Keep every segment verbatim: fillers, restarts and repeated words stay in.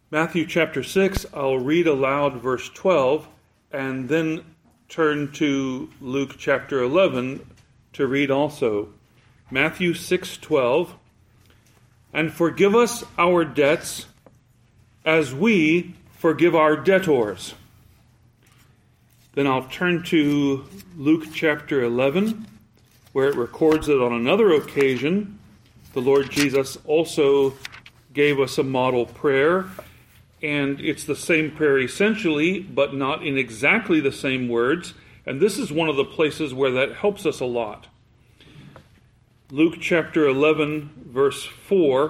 Matthew chapter six, I'll read aloud verse twelve, and then turn to Luke chapter eleven to read also. Matthew six twelve, and forgive us our debts as we forgive our debtors. Then I'll turn to Luke chapter eleven, where it records that on another occasion, the Lord Jesus also gave us a model prayer, and it's the same prayer essentially, but not in exactly the same words, and this is one of the places where that helps us a lot. Luke chapter eleven, verse four,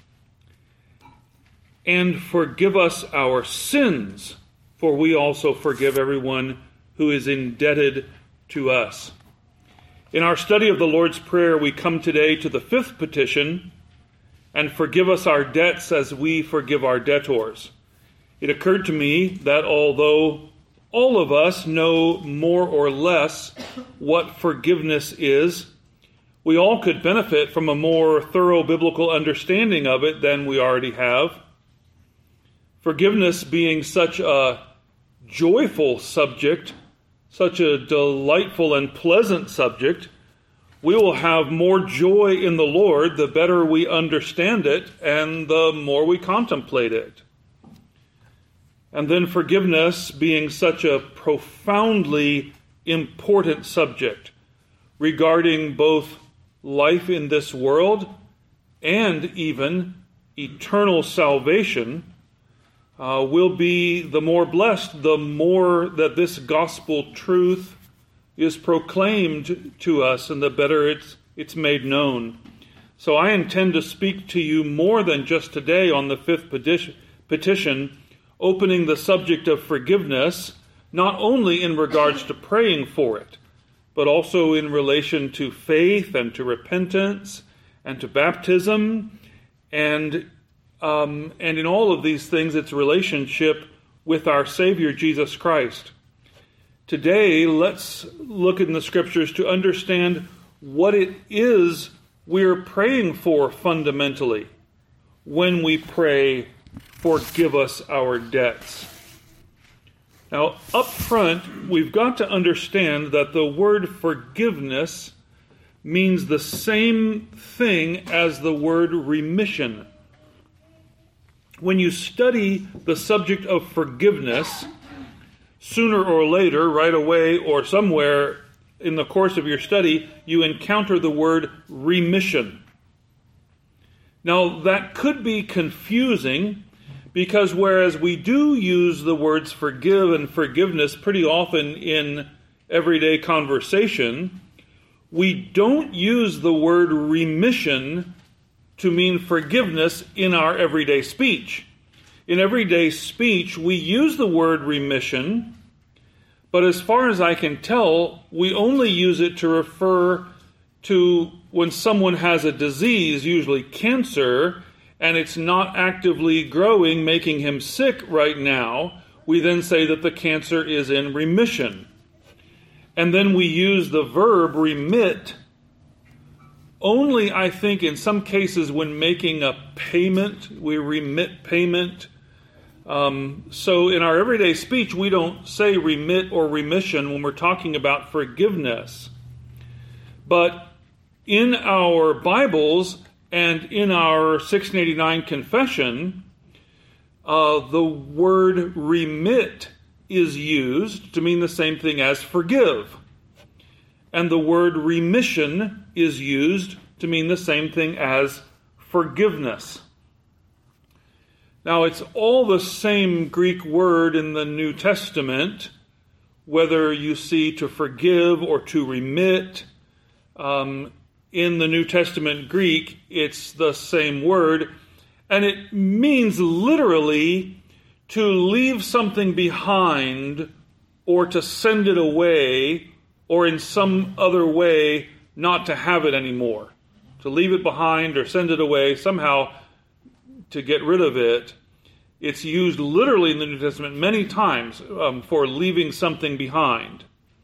and forgive us our sins, for we also forgive everyone who is indebted to us. In our study of the Lord's Prayer, we come today to the fifth petition, and forgive us our debts as we forgive our debtors. It occurred to me that although all of us know more or less what forgiveness is, we all could benefit from a more thorough biblical understanding of it than we already have. Forgiveness being such a joyful subject, such a delightful and pleasant subject, we will have more joy in the Lord the better we understand it and the more we contemplate it. And then forgiveness being such a profoundly important subject regarding both life in this world and even eternal salvation, uh, will be the more blessed the more that this gospel truth is proclaimed to us and the better it's, it's made known. So I intend to speak to you more than just today on the fifth petition, petition opening the subject of forgiveness, not only in regards to praying for it, but also in relation to faith and to repentance and to baptism, and um, and in all of these things, its relationship with our Savior, Jesus Christ. Today, let's look in the Scriptures to understand what it is we're praying for fundamentally when we pray, forgive us our debts. Now, up front, we've got to understand that the word forgiveness means the same thing as the word remission. When you study the subject of forgiveness, sooner or later, right away or somewhere in the course of your study, you encounter the word remission. Now, that could be confusing because whereas we do use the words forgive and forgiveness pretty often in everyday conversation, we don't use the word remission to mean forgiveness in our everyday speech. In everyday speech, we use the word remission, but as far as I can tell, we only use it to refer to when someone has a disease, usually cancer, and it's not actively growing, making him sick right now. We then say that the cancer is in remission. And then we use the verb remit only, I think, in some cases when making a payment. We remit payment. Um, so in our everyday speech, we don't say remit or remission when we're talking about forgiveness. But in our Bibles and in our sixteen eighty-nine confession, uh, the word remit is used to mean the same thing as forgive. And the word remission is used to mean the same thing as forgiveness. Now, it's all the same Greek word in the New Testament, whether you see to forgive or to remit. Um, in the New Testament Greek, it's the same word, and it means literally to leave something behind or to send it away or in some other way not to have it anymore. To leave it behind or send it away, somehow to get rid of it. It's used literally in the New Testament many times um, for leaving something behind.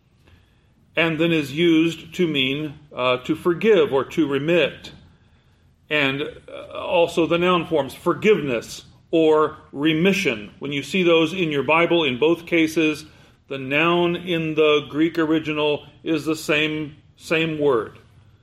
And then is used to mean uh, to forgive or to remit. And uh, also the noun forms forgiveness or remission. When you see those in your Bible, in both cases, the noun in the Greek original is the same, same word.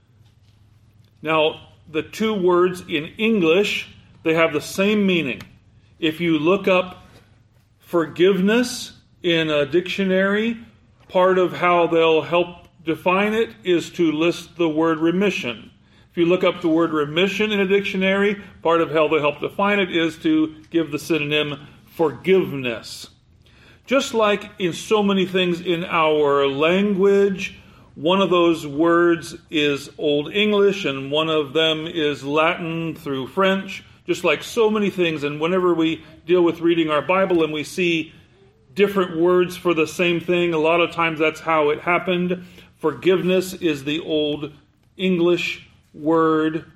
Now, the two words in English, they have the same meaning. If you look up forgiveness in a dictionary, part of how they'll help define it is to list the word remission. If you look up the word remission in a dictionary, part of how they'll help define it is to give the synonym forgiveness. Just like in so many things in our language, one of those words is Old English and one of them is Latin through French, just like so many things. And whenever we deal with reading our Bible and we see different words for the same thing, a lot of times that's how it happened. Forgiveness is the Old English word,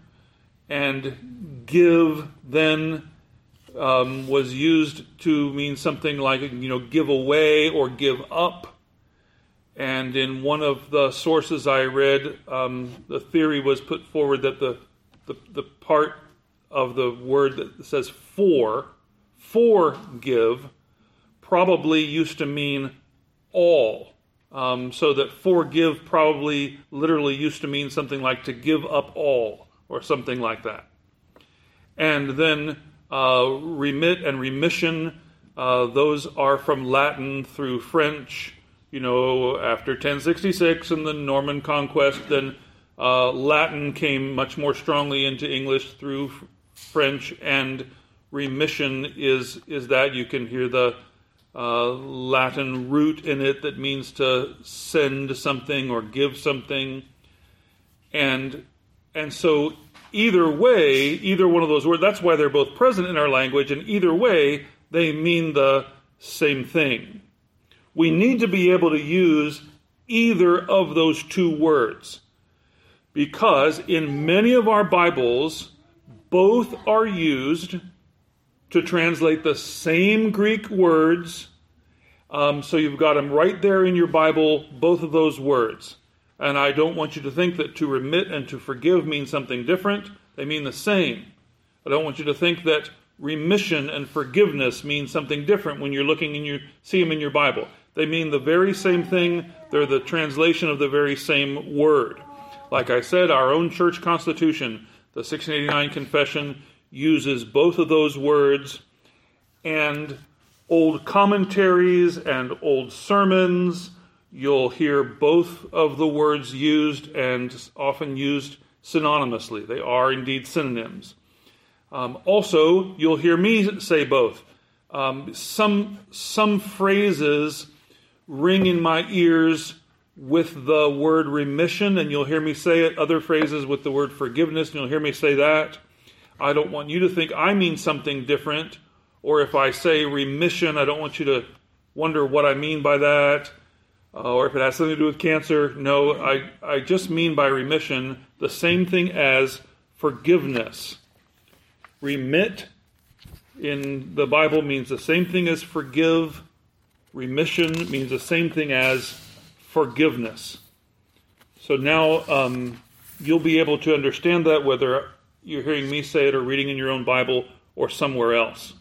and give then um, was used to mean something like, you know, give away or give up. And in one of the sources I read, um, the theory was put forward that the, the the part of the word that says for, forgive, probably used to mean all. Um, so that forgive probably literally used to mean something like to give up all, or something like that. And then uh, remit and remission, uh, those are from Latin through French. You know, after ten sixty-six and the Norman Conquest, then uh, Latin came much more strongly into English through f- French, and remission is is that. You can hear the uh, Latin root in it that means to send something or give something. And and so either way, either one of those words, that's why they're both present in our language, and either way, they mean the same thing. We need to be able to use either of those two words, because in many of our Bibles, both are used to translate the same Greek words. Um, so you've got them right there in your Bible, both of those words. And I don't want you to think that to remit and to forgive mean something different. They mean the same. I don't want you to think that remission and forgiveness mean something different when you're looking and you see them in your Bible. They mean the very same thing. They're the translation of the very same word. Like I said, our own church constitution, the sixteen eighty-nine Confession, uses both of those words, and old commentaries and old sermons, you'll hear both of the words used, and often used synonymously. They are indeed synonyms. Um, also, you'll hear me say both. Um, some some phrases ring in my ears with the word remission, and you'll hear me say it. Other phrases with the word forgiveness, and you'll hear me say that. I don't want you to think I mean something different, or if I say remission, I don't want you to wonder what I mean by that, uh, or if it has something to do with cancer. No, I, I just mean by remission the same thing as forgiveness. Remit in the Bible means the same thing as forgive. Remission means the same thing as forgiveness. So now um, you'll be able to understand that whether you're hearing me say it or reading in your own Bible or somewhere else.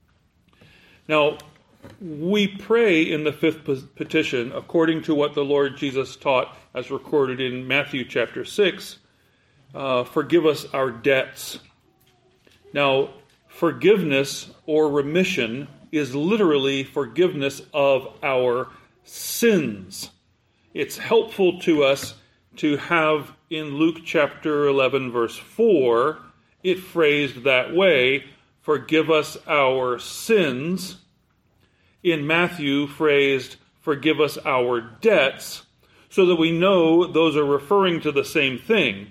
Now, we pray in the fifth petition according to what the Lord Jesus taught as recorded in Matthew chapter six. Uh, forgive us our debts. Now, forgiveness or remission is literally forgiveness of our sins. It's helpful to us to have in Luke chapter eleven, verse four, it phrased that way, forgive us our sins. In Matthew, phrased, forgive us our debts, so that we know those are referring to the same thing.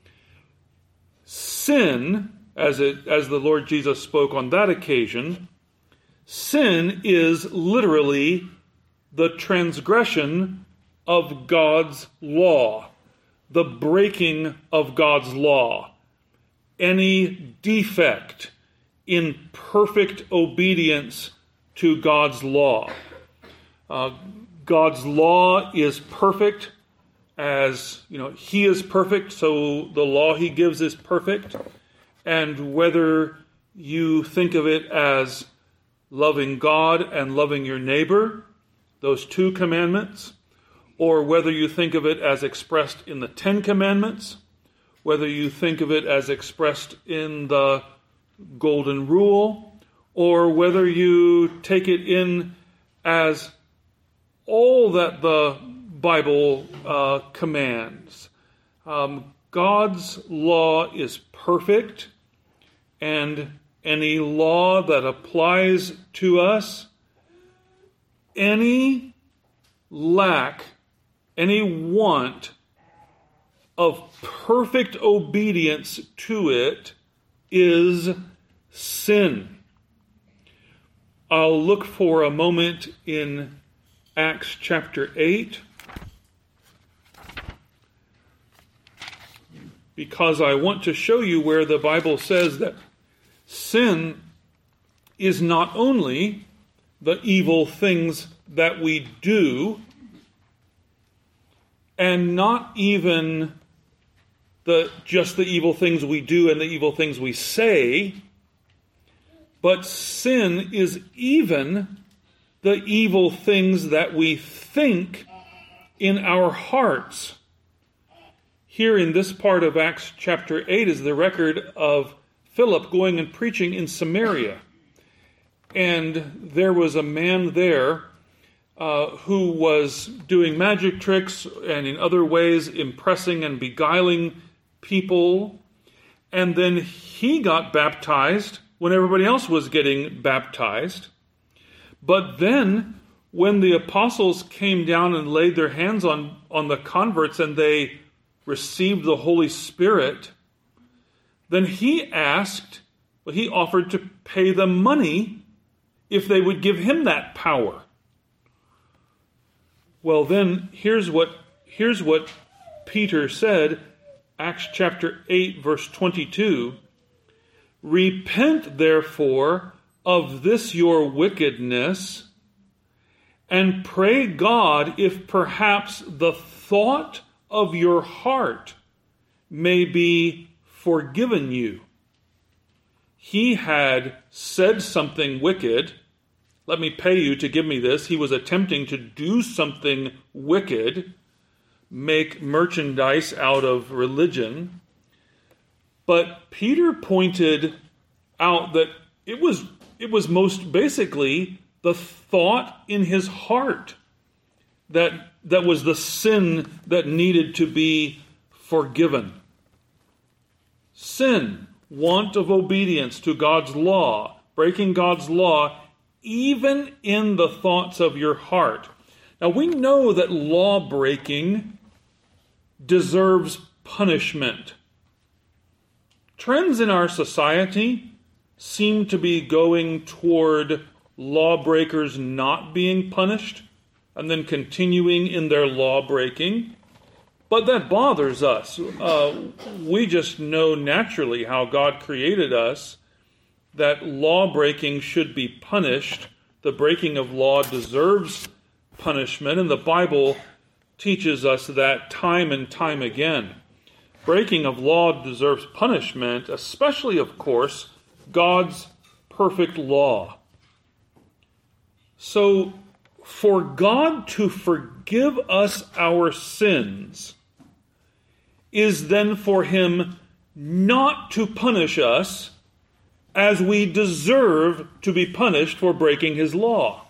Sin, as it as the Lord Jesus spoke on that occasion, sin is literally the transgression of God's law, the breaking of God's law, any defect in perfect obedience to God's law. Uh, God's law is perfect, as you know, He is perfect, so the law He gives is perfect. And whether you think of it as loving God and loving your neighbor, those two commandments, or whether you think of it as expressed in the Ten Commandments, whether you think of it as expressed in the Golden Rule, or whether you take it in as all that the Bible uh, commands. Um, God's law is perfect, and any law that applies to us, any lack, any want of perfect obedience to it is sin. I'll look for a moment in Acts chapter eight, because I want to show you where the Bible says that sin is not only the evil things that we do, and not even the just the evil things we do and the evil things we say, but sin is even the evil things that we think in our hearts. Here in this part of Acts chapter eight is the record of Philip going and preaching in Samaria. And there was a man there uh, who was doing magic tricks and in other ways impressing and beguiling people. And then he got baptized when everybody else was getting baptized. But then when the apostles came down and laid their hands on, on the converts and they received the Holy Spirit, then he asked, well, he offered to pay them money if they would give him that power. Well, then here's what here's what Peter said, Acts chapter eight, verse twenty-two. Repent, therefore, of this your wickedness, and pray God if perhaps the thought of your heart may be forgiven you. He had said something wicked. Let me pay you to give me this. He was attempting to do something wicked, make merchandise out of religion. But Peter pointed out that it was it was most basically the thought in his heart that that was the sin that needed to be forgiven. Sin, want of obedience to God's law, breaking God's law, even in the thoughts of your heart. Now we know that law breaking deserves punishment. Trends in our society seem to be going toward lawbreakers not being punished and then continuing in their law breaking. But that bothers us. Uh, we just know naturally how God created us, that law breaking should be punished. The breaking of law deserves punishment, and the Bible teaches us that time and time again. Breaking of law deserves punishment, especially, of course, God's perfect law. So, for God to forgive us our sins is then for him not to punish us as we deserve to be punished for breaking his law.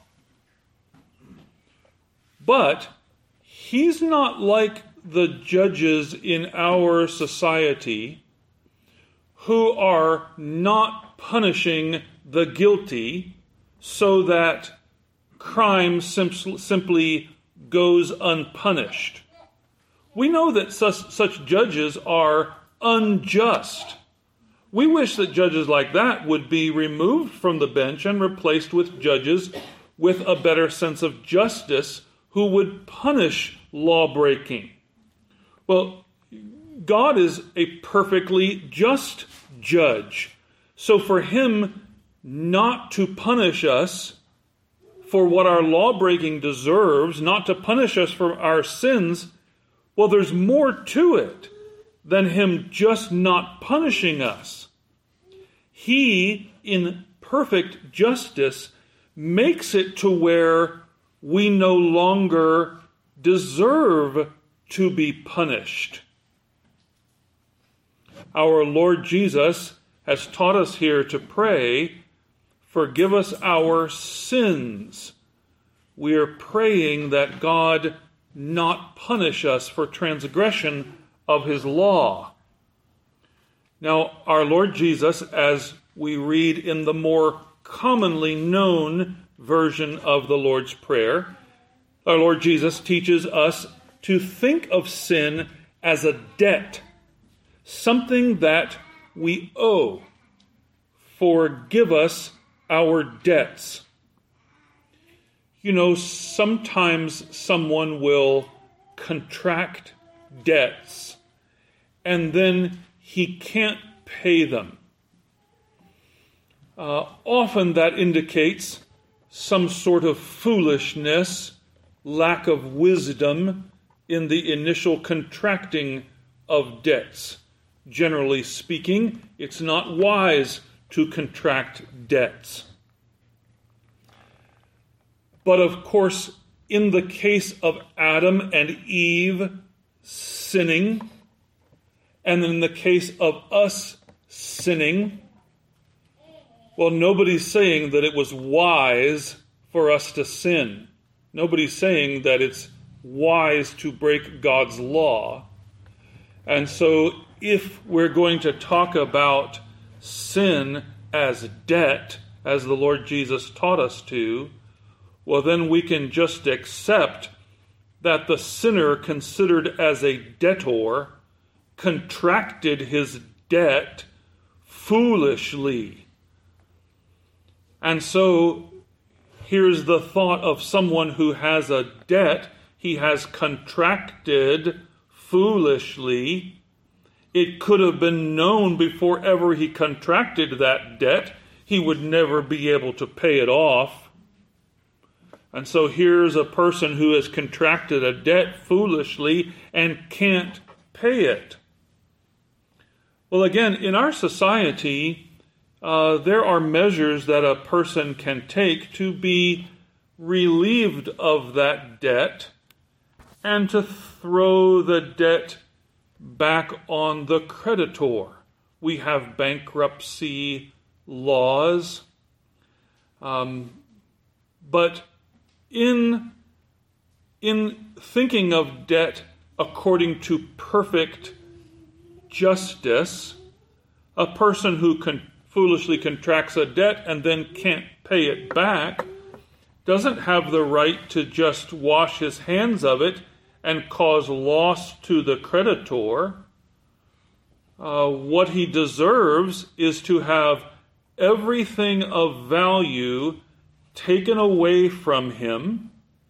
But he's not like the judges in our society who are not punishing the guilty so that crime sim- simply goes unpunished. We know that such, such judges are unjust. We wish that judges like that would be removed from the bench and replaced with judges with a better sense of justice who would punish lawbreaking. Well, God is a perfectly just judge. So for him not to punish us for what our lawbreaking deserves, not to punish us for our sins, well, there's more to it than him just not punishing us. he, in perfect justice, makes it to where we no longer deserve to be punished. Our Lord Jesus has taught us here to pray, forgive us our sins. We are praying that God not punish us for transgression of his law. Now, our Lord Jesus, as we read in the more commonly known version of the Lord's Prayer, our Lord Jesus teaches us to think of sin as a debt, something that we owe. Forgive us our debts. You know, sometimes someone will contract debts and then he can't pay them. Uh, often that indicates some sort of foolishness, lack of wisdom in the initial contracting of debts. Generally speaking, it's not wise to contract debts. But of course, in the case of Adam and Eve sinning, and in the case of us sinning, well, nobody's saying that it was wise for us to sin. Nobody's saying that it's wise to break God's law. And so if we're going to talk about sin as debt, as the Lord Jesus taught us to, well, then we can just accept that the sinner, considered as a debtor, contracted his debt foolishly. And so here's the thought of someone who has a debt he has contracted foolishly. It could have been known before ever he contracted that debt, he would never be able to pay it off. And so here's a person who has contracted a debt foolishly and can't pay it. Well, again, in our society, uh, there are measures that a person can take to be relieved of that debt and to throw the debt back on the creditor. We have bankruptcy laws, um, but In, in thinking of debt according to perfect justice, a person who con- foolishly contracts a debt and then can't pay it back doesn't have the right to just wash his hands of it and cause loss to the creditor. Uh, what he deserves is to have everything of value taken away from him,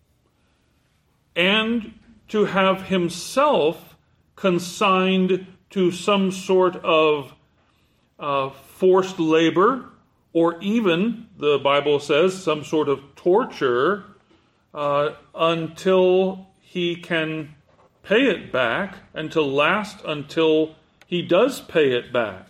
and to have himself consigned to some sort of uh, forced labor, or even, the Bible says, some sort of torture, uh, until he can pay it back, and to last until he does pay it back.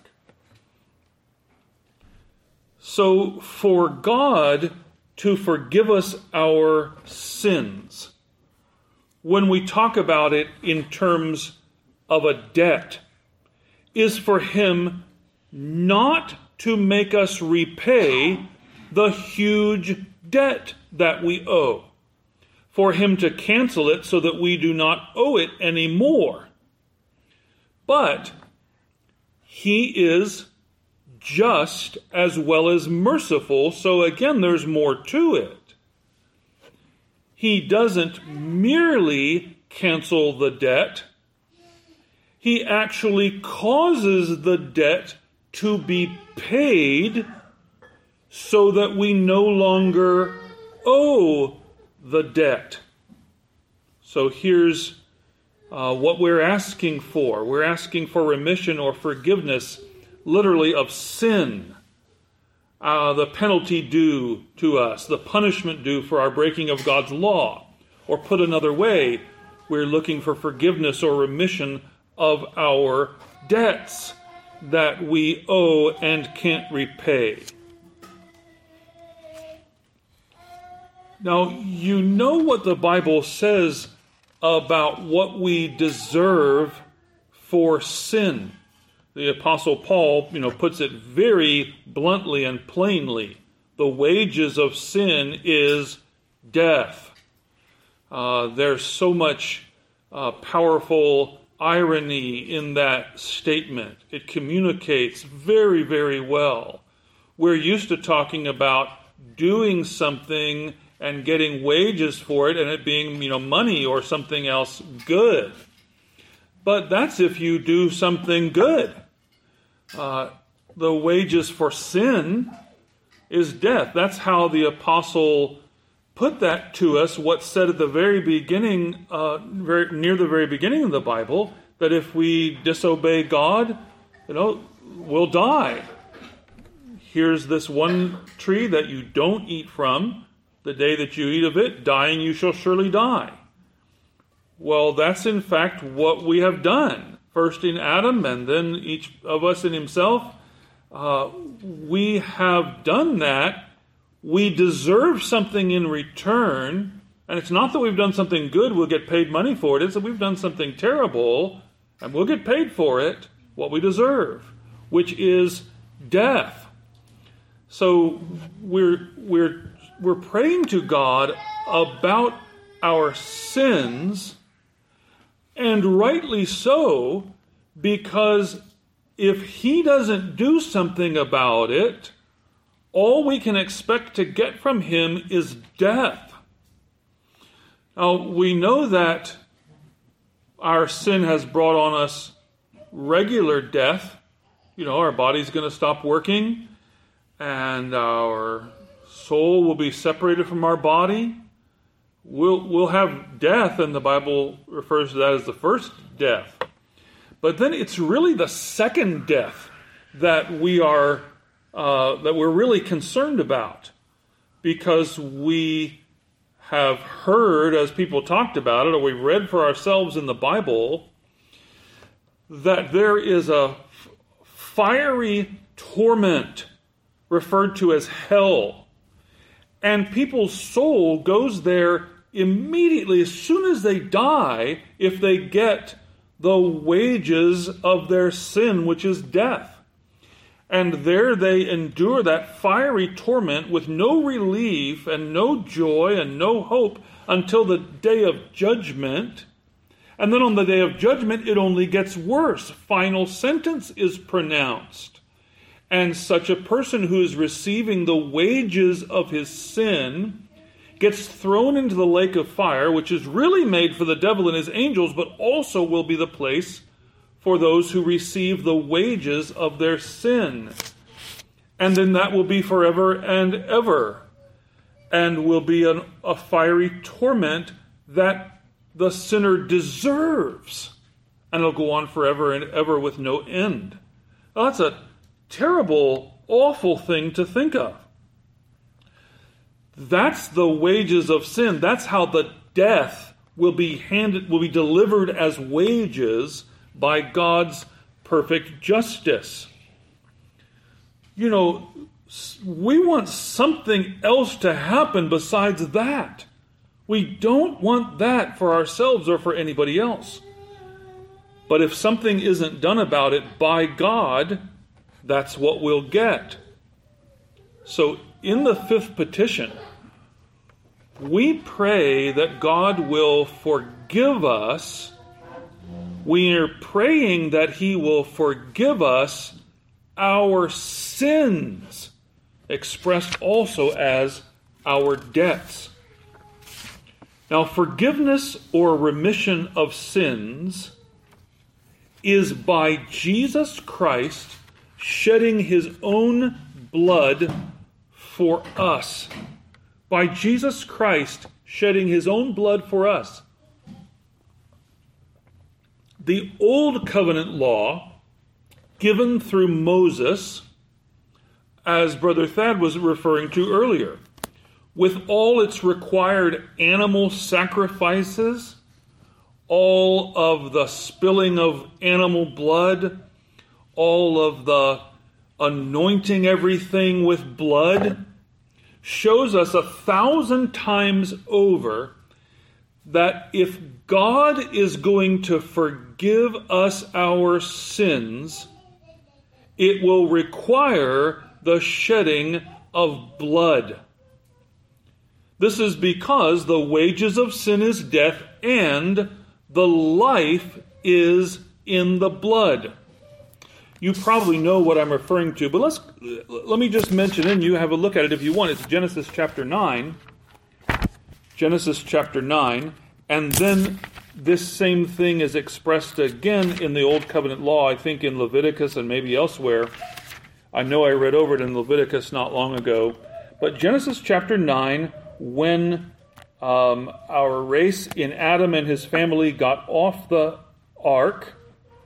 So for God to forgive us our sins, when we talk about it in terms of a debt, is for him not to make us repay the huge debt that we owe, for him to cancel it so that we do not owe it anymore. But he is just as well as merciful, so again, there's more to it. He doesn't merely cancel the debt, he actually causes the debt to be paid so that we no longer owe the debt. So here's uh, what we're asking for. We're asking for remission or forgiveness, literally, of sin, uh, the penalty due to us, the punishment due for our breaking of God's law. Or put another way, we're looking for forgiveness or remission of our debts. that we owe and can't repay. Now, you know what the Bible says about what we deserve for sin. The Apostle Paul, you know, puts it very bluntly and plainly. The wages of sin is death. Uh, there's so much uh, powerful irony in that statement. It communicates very, very well. We're used to talking about doing something and getting wages for it and it being, you know, money or something else good. But that's if you do something good. Uh, the wages for sin is death. That's how the apostle put that to us, what's said at the very beginning, uh, very, near the very beginning of the Bible, that if we disobey God, you know, we'll die. Here's this one tree that you don't eat from. The day that you eat of it, dying you shall surely die. Well, that's in fact what we have done. First in Adam and then each of us in himself. Uh, we have done that. We deserve something in return. And it's not that we've done something good, we'll get paid money for it. It's that we've done something terrible and we'll get paid for it, what we deserve, which is death. So we're we're we're praying to God about our sins, and rightly so, because if he doesn't do something about it, all we can expect to get from him is death. Now, we know that our sin has brought on us regular death. You know, our body's going to stop working, and our soul will be separated from our body. We'll, we'll have death, and the Bible refers to that as the first death. But then it's really the second death that we are uh, that we're really concerned about, because we have heard, as people talked about it, or we've read for ourselves in the Bible, that there is a fiery torment referred to as hell. And people's soul goes there immediately as soon as they die if they get the wages of their sin, which is death. And there they endure that fiery torment with no relief and no joy and no hope until the day of judgment. And then on the day of judgment, it only gets worse. Final sentence is pronounced. And such a person who is receiving the wages of his sin gets thrown into the lake of fire, which is really made for the devil and his angels, but also will be the place for those who receive the wages of their sin. And then that will be forever and ever, and will be an, a fiery torment that the sinner deserves. And it'll go on forever and ever with no end. Now, that's a terrible, awful thing to think of. That's the wages of sin. That's how the death will be handed, will be delivered as wages by God's perfect justice. You know, we want something else to happen besides that. We don't want that for ourselves or for anybody else. But if something isn't done about it by God, that's what we'll get. So in the fifth petition, we pray that God will forgive us. We are praying that he will forgive us our sins, expressed also as our debts. Now, forgiveness or remission of sins is by Jesus Christ shedding his own blood for us. By Jesus Christ shedding his own blood for us. The Old Covenant law, given through Moses, as Brother Thad was referring to earlier, with all its required animal sacrifices, all of the spilling of animal blood, all of the anointing everything with blood, shows us a thousand times over that if God is going to forgive us our sins, it will require the shedding of blood. This is because the wages of sin is death, and the life is in the blood. You probably know what I'm referring to, but let's let me just mention, and you have a look at it if you want. It's Genesis chapter nine. Genesis chapter nine, and then this same thing is expressed again in the Old Covenant law, I think in Leviticus and maybe elsewhere. I know I read over it in Leviticus not long ago. But Genesis chapter nine, when um, our race in Adam and his family got off the ark,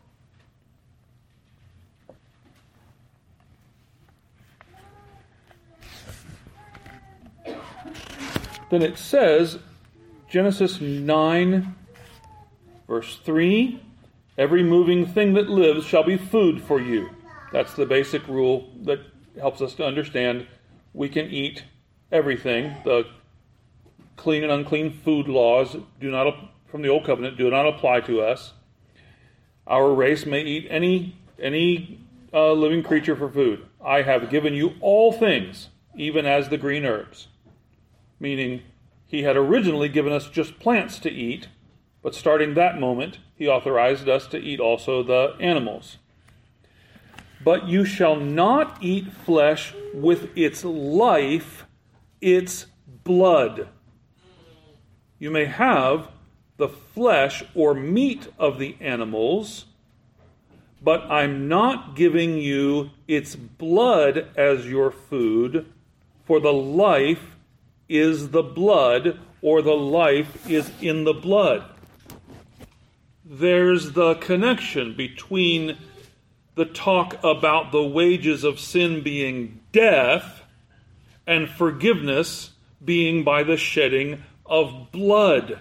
then it says, Genesis nine, verse three, every moving thing that lives shall be food for you. That's the basic rule that helps us to understand we can eat everything. The clean and unclean food laws do not, from the Old Covenant, do not apply to us. Our race may eat any, any uh, living creature for food. I have given you all things, even as the green herbs. Meaning, he had originally given us just plants to eat, but starting that moment, he authorized us to eat also the animals. But you shall not eat flesh with its life, its blood. You may have the flesh or meat of the animals, but I'm not giving you its blood as your food, for the life is the blood, or the life is in the blood. There's the connection between the talk about the wages of sin being death and forgiveness being by the shedding of blood.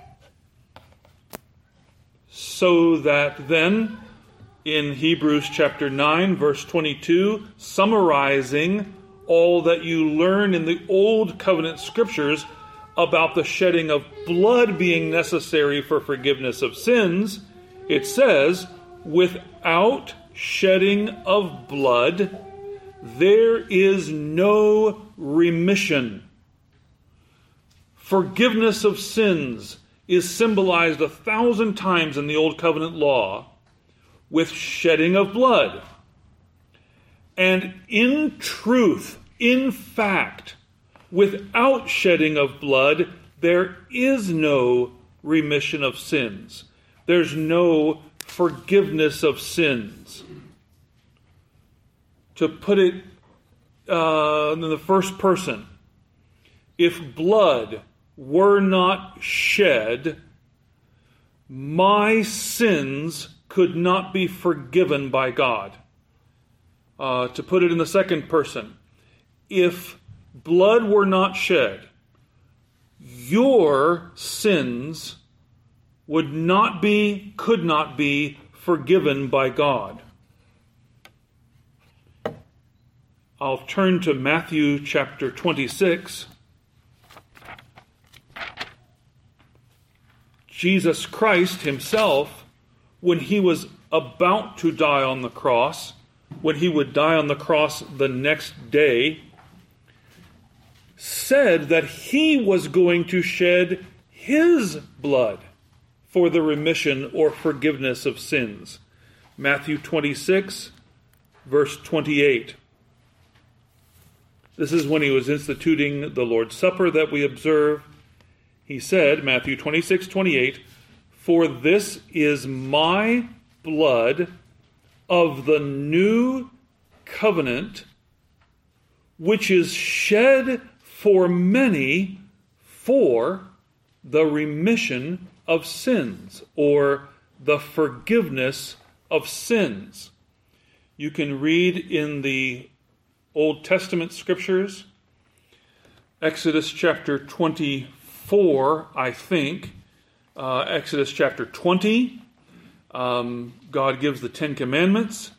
So that then, in Hebrews chapter nine, verse twenty-two, summarizing all that you learn in the Old Covenant Scriptures about the shedding of blood being necessary for forgiveness of sins, it says, without shedding of blood, there is no remission. Forgiveness of sins is symbolized a thousand times in the Old Covenant law with shedding of blood. And in truth, in fact, without shedding of blood, there is no remission of sins. There's no forgiveness of sins. To put it uh, in the first person, if blood were not shed, my sins could not be forgiven by God. Uh, to put it in the second person, if blood were not shed, your sins would not be, could not be forgiven by God. I'll turn to Matthew chapter twenty-six. Jesus Christ himself, when he was about to die on the cross, when he would die on the cross the next day, said that he was going to shed his blood for the remission or forgiveness of sins. Matthew twenty-six, verse twenty-eight. This is when he was instituting the Lord's Supper that we observe. He said, Matthew twenty-six, twenty-eight, "For this is my blood of the new covenant, which is shed for many for the remission of sins," or the forgiveness of sins. You can read in the Old Testament scriptures, Exodus chapter twenty-four, I think, uh, Exodus chapter twenty, um, God gives the Ten Commandments,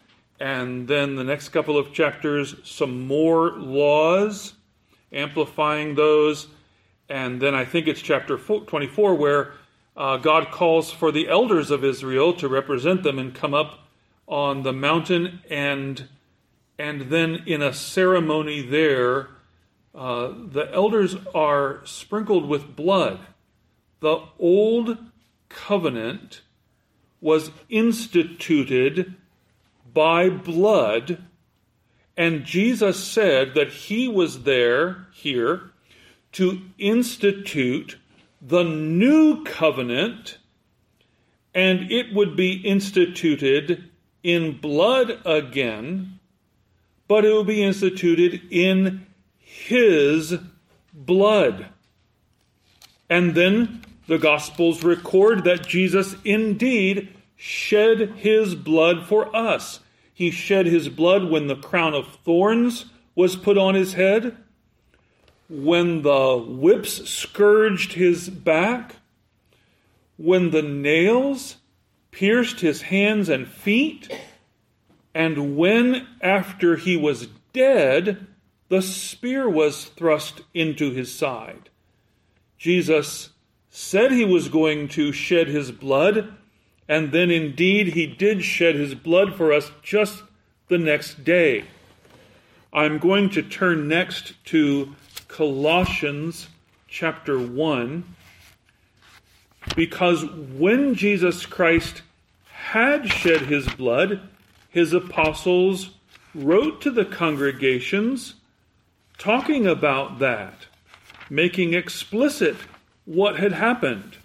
And then the next couple of chapters, some more laws, amplifying those. And then I think it's chapter twenty-four where uh, God calls for the elders of Israel to represent them and come up on the mountain. And, and then in a ceremony there, uh, the elders are sprinkled with blood. The old covenant was instituted by blood, and Jesus said that he was there, here, to institute the new covenant, and it would be instituted in blood again, but it will be instituted in his blood. And then the Gospels record that Jesus indeed shed his blood for us. He shed his blood when the crown of thorns was put on his head, when the whips scourged his back, when the nails pierced his hands and feet, and when, after he was dead, the spear was thrust into his side. Jesus said he was going to shed his blood, and then indeed he did shed his blood for us just the next day. I'm going to turn next to Colossians chapter one, because when Jesus Christ had shed his blood, his apostles wrote to the congregations talking about that, making explicit what had happened.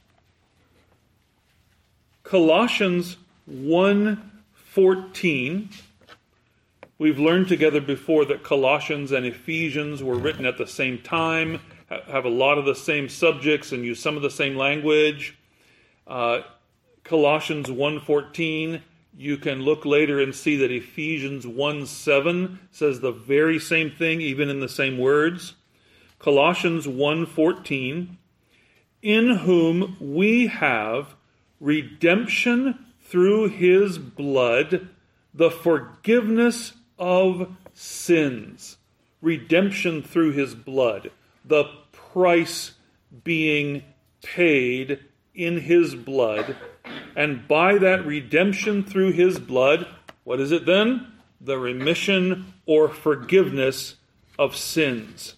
Colossians one fourteen. We've learned together before that Colossians and Ephesians were written at the same time, have a lot of the same subjects, and use some of the same language. Uh, Colossians one fourteen, you can look later and see that Ephesians one seven says the very same thing, even in the same words. Colossians one fourteen, in whom we have redemption through his blood, the forgiveness of sins. Redemption through his blood. The price being paid in his blood. And by that redemption through his blood, what is it then? The remission or forgiveness of sins.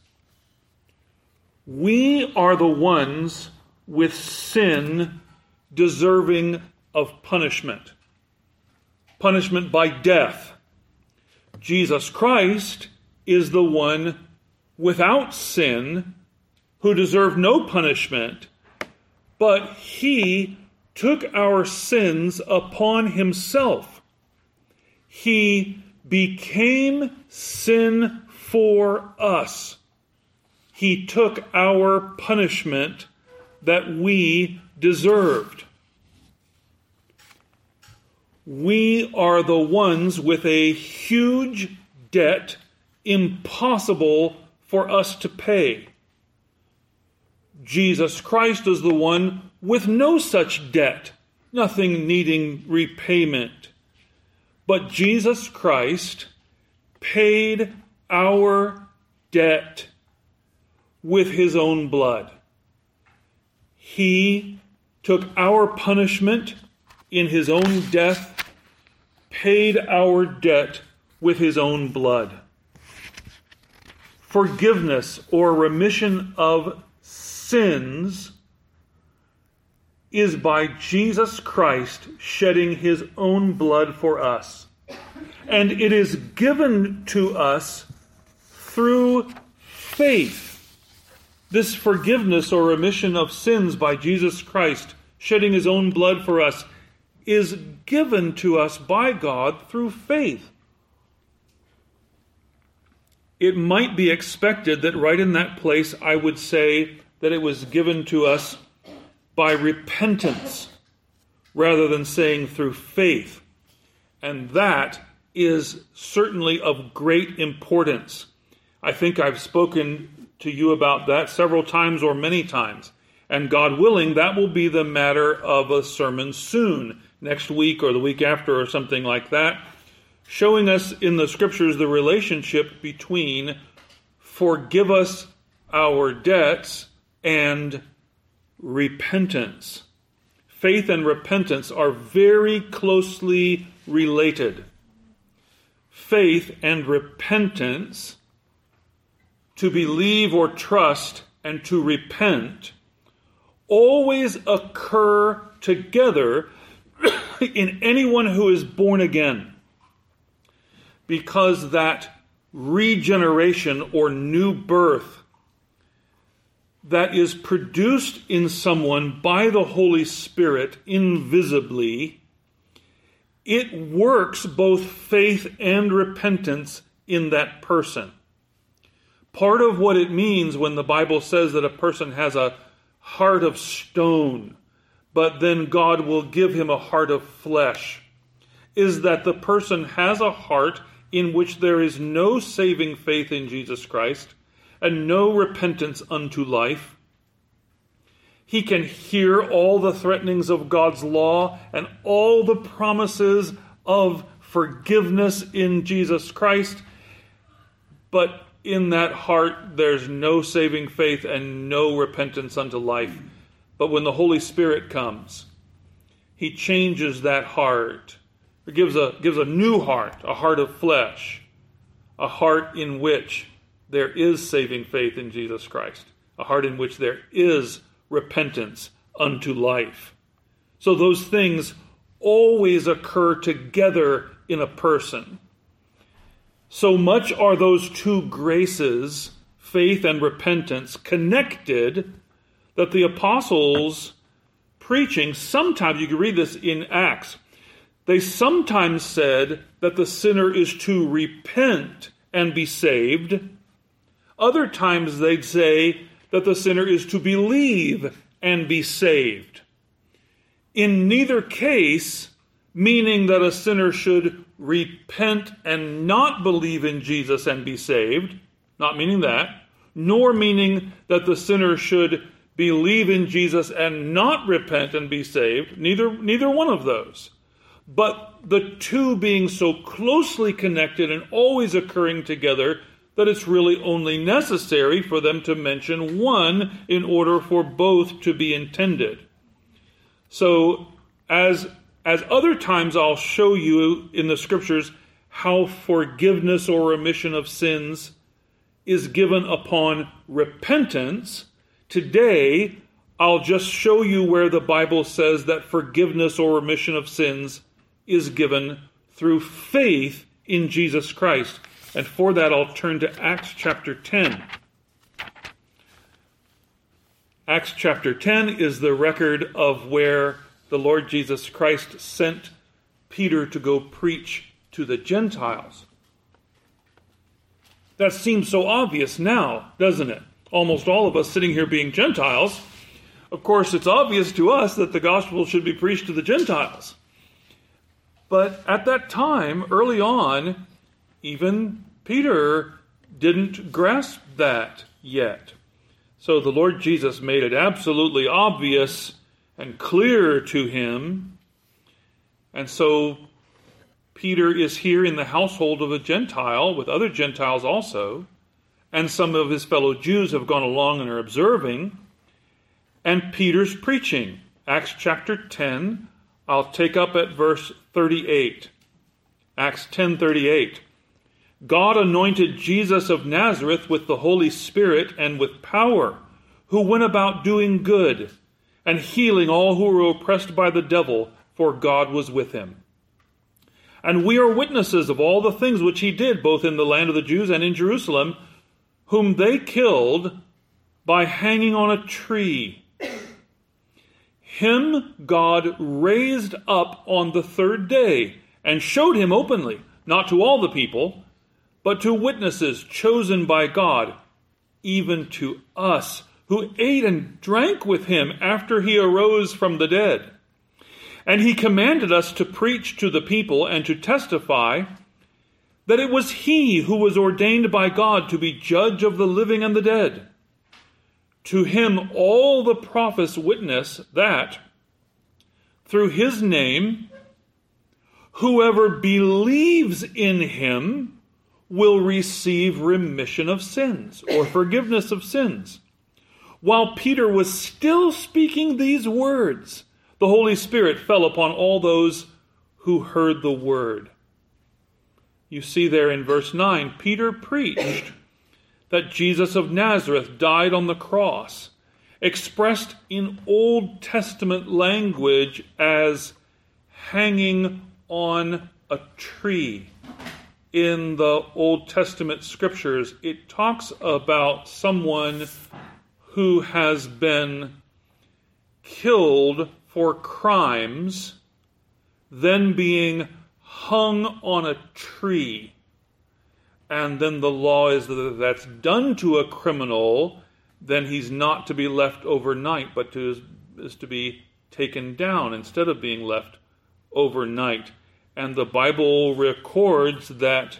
We are the ones with sin deserving of punishment. Punishment by death. Jesus Christ is the one without sin who deserved no punishment, but he took our sins upon himself. He became sin for us. He took our punishment that we deserved. We are the ones with a huge debt impossible for us to pay. Jesus Christ is the one with no such debt, nothing needing repayment. But Jesus Christ paid our debt with his own blood. He took our punishment in his own death, paid our debt with his own blood. Forgiveness or remission of sins is by Jesus Christ shedding his own blood for us. And it is given to us through faith. This forgiveness or remission of sins by Jesus Christ shedding his own blood for us is given to us by God through faith. It might be expected that right in that place I would say that it was given to us by repentance rather than saying through faith. And that is certainly of great importance. I think I've spoken to you about that several times or many times. And God willing, that will be the matter of a sermon soon, next week or the week after or something like that. showing us in the Scriptures the relationship between forgive us our debts and repentance. Faith and repentance are very closely related. Faith and repentance, to believe or trust and to repent, always occur together in anyone who is born again, because that regeneration or new birth that is produced in someone by the Holy Spirit invisibly, it works both faith and repentance in that person. Part of what it means when the Bible says that a person has a heart of stone, but then God will give him a heart of flesh, is that the person has a heart in which there is no saving faith in Jesus Christ and no repentance unto life. He can hear all the threatenings of God's law and all the promises of forgiveness in Jesus Christ, but in that heart there's no saving faith and no repentance unto life. But when the Holy Spirit comes, He changes that heart. It gives a, gives a new heart, a heart of flesh, a heart in which there is saving faith in Jesus Christ, a heart in which there is repentance unto life. So those things always occur together in a person. So much are those two graces, faith and repentance, connected that the apostles preaching, sometimes, you can read this in Acts, they sometimes said that the sinner is to repent and be saved. Other times they'd say that the sinner is to believe and be saved. In neither case, meaning that a sinner should repent and not believe in Jesus and be saved, not meaning that, nor meaning that the sinner should believe in Jesus and not repent and be saved, neither, neither one of those. But the two being so closely connected and always occurring together that it's really only necessary for them to mention one in order for both to be intended. So, as, as other times I'll show you in the Scriptures how forgiveness or remission of sins is given upon repentance, today I'll just show you where the Bible says that forgiveness or remission of sins is given through faith in Jesus Christ. And for that, I'll turn to Acts chapter ten. Acts chapter ten is the record of where the Lord Jesus Christ sent Peter to go preach to the Gentiles. That seems so obvious now, doesn't it? Almost all of us sitting here being Gentiles, of course it's obvious to us that the gospel should be preached to the Gentiles. But at that time, early on, even Peter didn't grasp that yet. So the Lord Jesus made it absolutely obvious and clear to him. And so Peter is here in the household of a Gentile, with other Gentiles also, and some of his fellow Jews have gone along and are observing. And Peter's preaching. Acts chapter ten, I'll take up at verse thirty-eight. Acts ten thirty-eight. God anointed Jesus of Nazareth with the Holy Spirit and with power, who went about doing good and healing all who were oppressed by the devil, for God was with him. And we are witnesses of all the things which he did, both in the land of the Jews and in Jerusalem, whom they killed by hanging on a tree. Him God raised up on the third day and showed him openly, not to all the people, but to witnesses chosen by God, even to us, who ate and drank with him after he arose from the dead. And he commanded us to preach to the people and to testify that it was he who was ordained by God to be judge of the living and the dead. To him all the prophets witness that through his name, whoever believes in him will receive remission of sins or forgiveness of sins. While Peter was still speaking these words, the Holy Spirit fell upon all those who heard the word. You see there in verse nine, Peter preached that Jesus of Nazareth died on the cross, expressed in Old Testament language as hanging on a tree. In the Old Testament scriptures, it talks about someone who has been killed for crimes, then being hung on a tree. And then the law is that that's done to a criminal, then he's not to be left overnight, but to, is to be taken down instead of being left overnight. And the Bible records that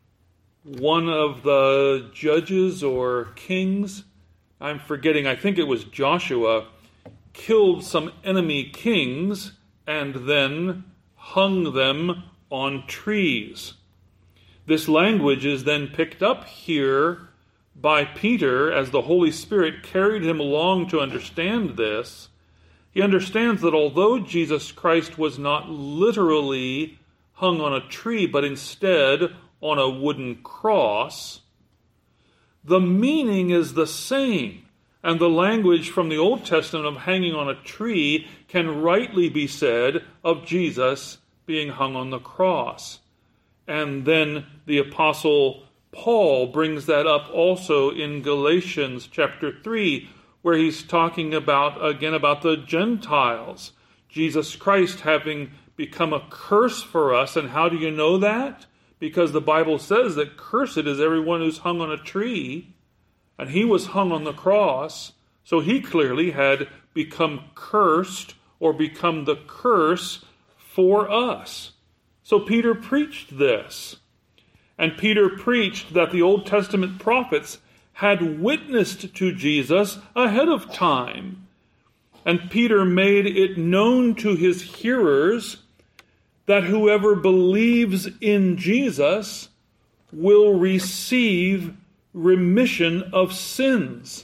one of the judges or kings, I'm forgetting, I think it was Joshua, killed some enemy kings and then hung them on trees. This language is then picked up here by Peter as the Holy Spirit carried him along to understand this. He understands that although Jesus Christ was not literally hung on a tree, but instead on a wooden cross, the meaning is the same. And the language from the Old Testament of hanging on a tree can rightly be said of Jesus being hung on the cross. And then the Apostle Paul brings that up also in Galatians chapter three, where he's talking about, again, about the Gentiles. Jesus Christ having become a curse for us. And how do you know that? Because the Bible says that cursed is everyone who's hung on a tree. And he was hung on the cross. So he clearly had become cursed or become the curse for us. So Peter preached this. And Peter preached that the Old Testament prophets had witnessed to Jesus ahead of time. And Peter made it known to his hearers that whoever believes in Jesus will receive remission of sins.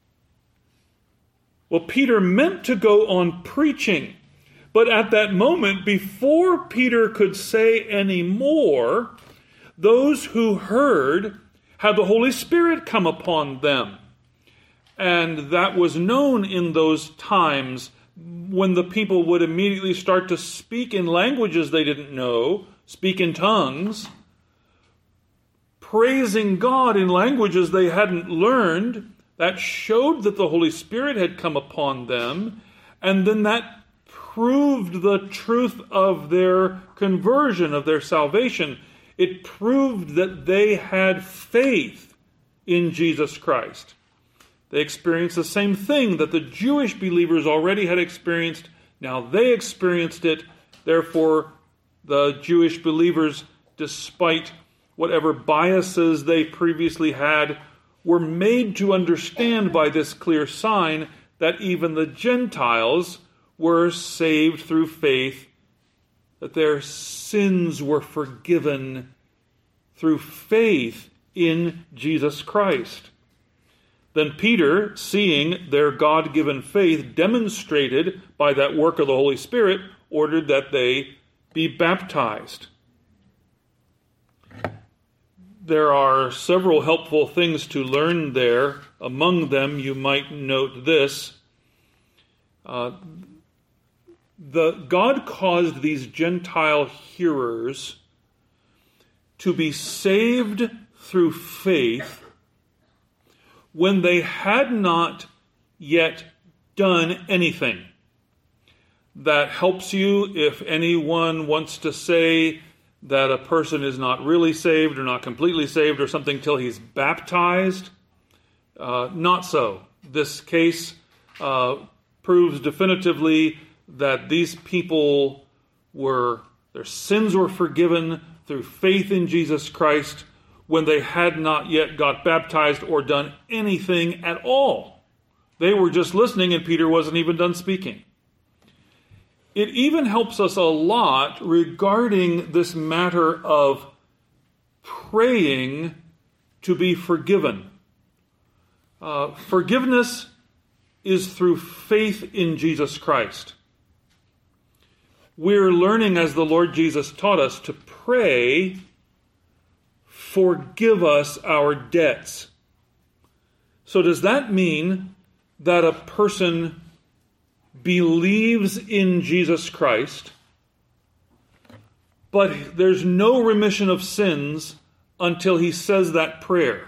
Well, Peter meant to go on preaching, but at that moment, before Peter could say any more, those who heard had the Holy Spirit come upon them. And that was known in those times when the people would immediately start to speak in languages they didn't know, speak in tongues, praising God in languages they hadn't learned. That showed that the Holy Spirit had come upon them, and then that proved the truth of their conversion, of their salvation. It proved that they had faith in Jesus Christ. They experienced the same thing that the Jewish believers already had experienced. Now they experienced it. Therefore, the Jewish believers, despite whatever biases they previously had, were made to understand by this clear sign that even the Gentiles were saved through faith, that their sins were forgiven through faith in Jesus Christ. Then Peter, seeing their God-given faith demonstrated by that work of the Holy Spirit, ordered that they be baptized. There are several helpful things to learn there. Among them, you might note this. Uh, the God caused these Gentile hearers to be saved through faith when they had not yet done anything. That helps you if anyone wants to say that a person is not really saved or not completely saved or something till he's baptized. Uh, not so. This case uh, proves definitively that these people were, their sins were forgiven through faith in Jesus Christ when they had not yet got baptized or done anything at all. They were just listening and Peter wasn't even done speaking. it even helps us a lot regarding this matter of praying to be forgiven. Uh, forgiveness is through faith in Jesus Christ. We're learning, as the Lord Jesus taught us, to pray, forgive us our debts. So does that mean that a person believes in Jesus Christ, but there's no remission of sins until he says that prayer?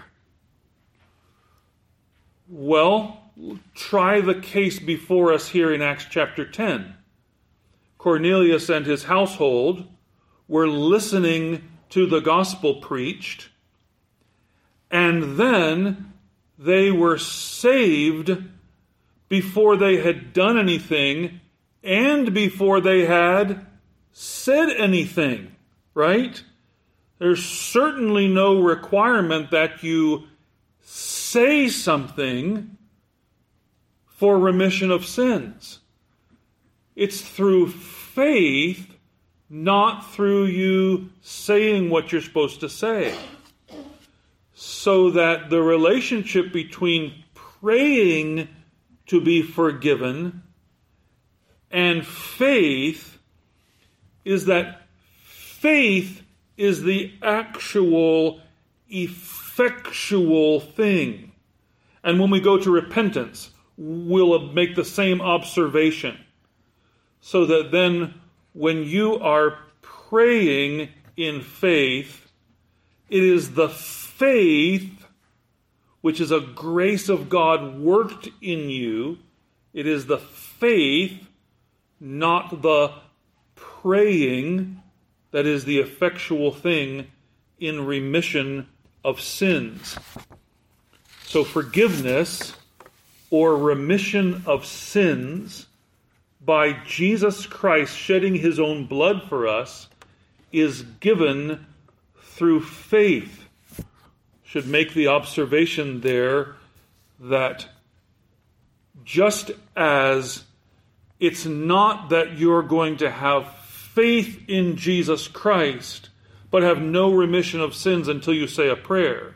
Well, try the case before us here in Acts chapter ten. Cornelius and his household were listening to the gospel preached, and then they were saved before they had done anything and before they had said anything, right? There's certainly no requirement that you say something for remission of sins. It's through faith, not through you saying what you're supposed to say. So that the relationship between praying to be forgiven and faith is that faith is the actual effectual thing. And when we go to repentance, we'll make the same observation. So that then when you are praying in faith, it is the faith, which is a grace of God worked in you. It is the faith, not the praying, that is the effectual thing in remission of sins. So forgiveness or remission of sins by Jesus Christ shedding his own blood for us is given through faith. Should make the observation there that just as it's not that you're going to have faith in Jesus Christ but have no remission of sins until you say a prayer,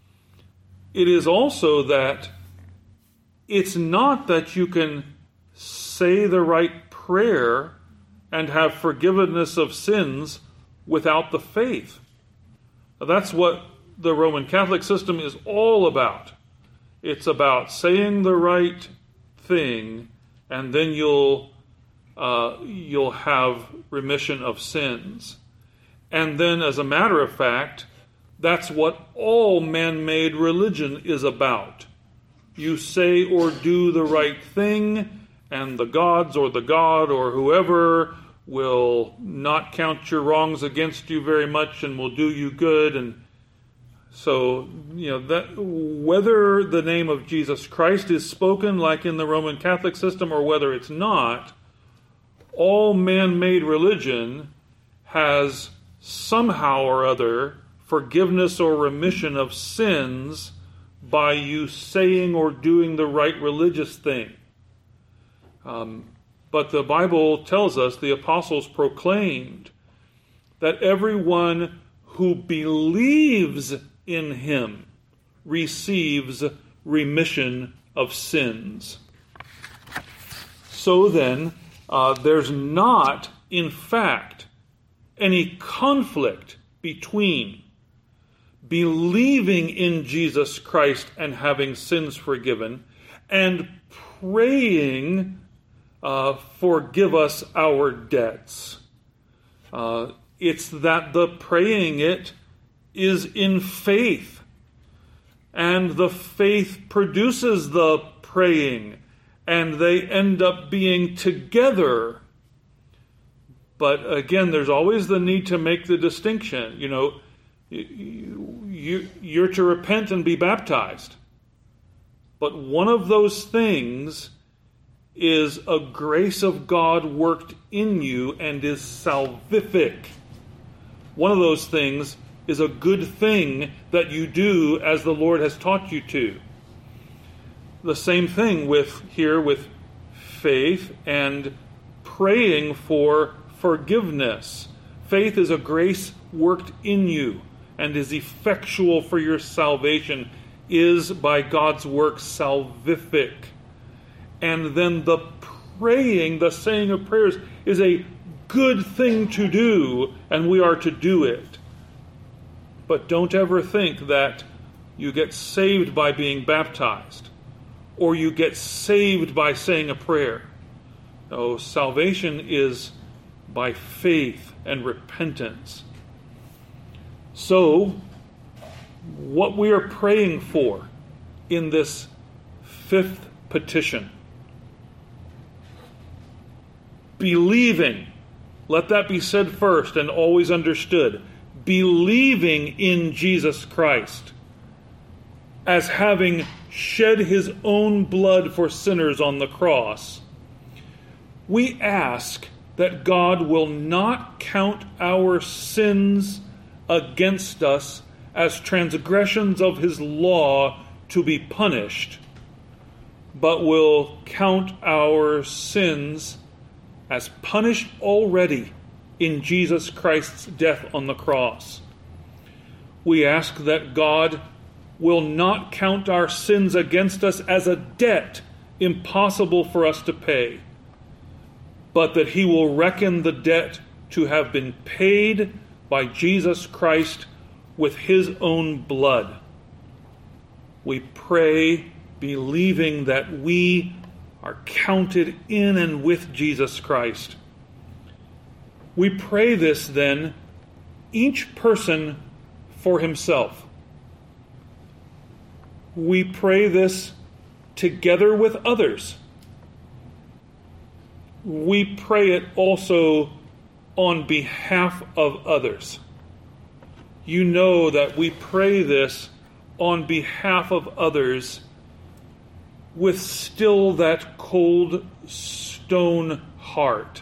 it is also that it's not that you can say the right prayer and have forgiveness of sins without the faith. That's what the Roman Catholic system is all about. It's about saying the right thing, and then you'll uh, you'll have remission of sins. And then, as a matter of fact, that's what all man-made religion is about. You say or do the right thing, and the gods or the God or whoever will not count your wrongs against you very much and will do you good. And so, you know, that whether the name of Jesus Christ is spoken like in the Roman Catholic system or whether it's not, all man-made religion has somehow or other forgiveness or remission of sins by you saying or doing the right religious thing. Um, but the Bible tells us, the apostles proclaimed, that everyone who believes in him receives remission of sins. So then, uh, there's not, in fact, any conflict between believing in Jesus Christ and having sins forgiven and praying, uh, forgive us our debts. Uh, it's that the praying it is in faith, and the faith produces the praying, and they end up being together. But again, there's always the need to make the distinction. You know, you, you, you're to repent and be baptized. But one of those things is a grace of God worked in you and is salvific. One of those things is a good thing that you do as the Lord has taught you to. The same thing with here with faith and praying for forgiveness. Faith is a grace worked in you and is effectual for your salvation, is by God's work salvific. And then the praying, the saying of prayers, is a good thing to do, and we are to do it. But don't ever think that you get saved by being baptized, or you get saved by saying a prayer. No, salvation is by faith and repentance. So, what we are praying for in this fifth petition, believing, let that be said first and always understood, believing in Jesus Christ as having shed his own blood for sinners on the cross, we ask that God will not count our sins against us as transgressions of his law to be punished, but will count our sins as punished already in Jesus Christ's death on the cross. We ask that God will not count our sins against us as a debt impossible for us to pay, but that he will reckon the debt to have been paid by Jesus Christ with his own blood. We pray, believing that we are counted in and with Jesus Christ. We pray this then, each person for himself. We pray this together with others. We pray it also on behalf of others. You know that we pray this on behalf of others with still that cold stone heart.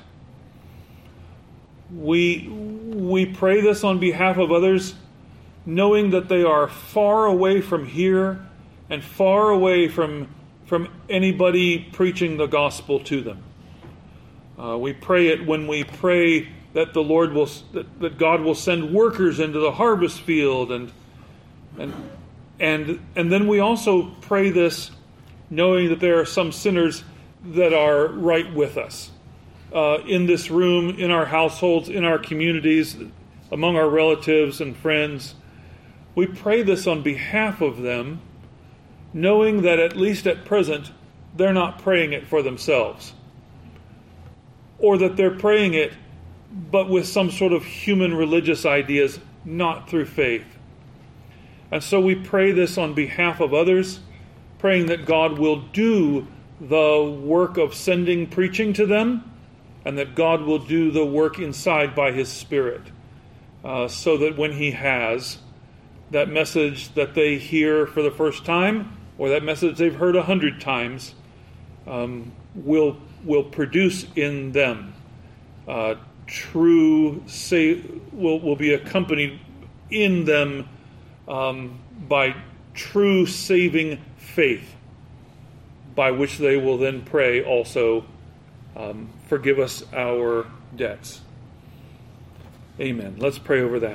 We, we pray this on behalf of others knowing that they are far away from here and far away from, from anybody preaching the gospel to them. Uh, we pray it when we pray that the Lord will, that, that God will send workers into the harvest field, and and and and then we also pray this knowing that there are some sinners that are right with us uh, in this room, in our households, in our communities, among our relatives and friends. We pray this on behalf of them, knowing that at least at present they're not praying it for themselves, or that they're praying it but with some sort of human religious ideas, not through faith. And so we pray this on behalf of others, praying that God will do the work of sending preaching to them, and that God will do the work inside by his Spirit, uh, so that when he has, that message that they hear for the first time, or that message they've heard a hundred times, um, will will produce in them uh, true say will will be accompanied in them um, by true saving faith, by which they will then pray also, um, forgive us our debts. Amen. Let's pray over that.